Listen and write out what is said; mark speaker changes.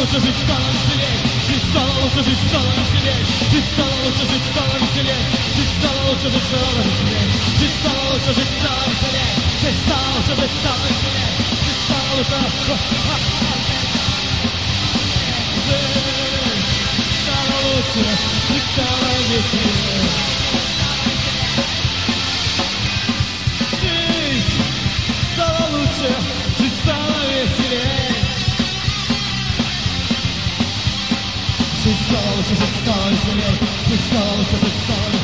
Speaker 1: лучше, жить стало веселей. Жить стало лучше, жить стало веселей. Жить стало лучше, жить стало веселей. Жить стало лучше, жить стало веселей. Жить стало лучше, жить стало веселей. Жить стало лучше, жить стало веселей. Жить стало лучше, жить стало лучше, жить стало веселей. Жить стало лучше, жить стало веселей. Жить стало лучше, жить стало веселей. Жить стало лучше, жить стало веселей.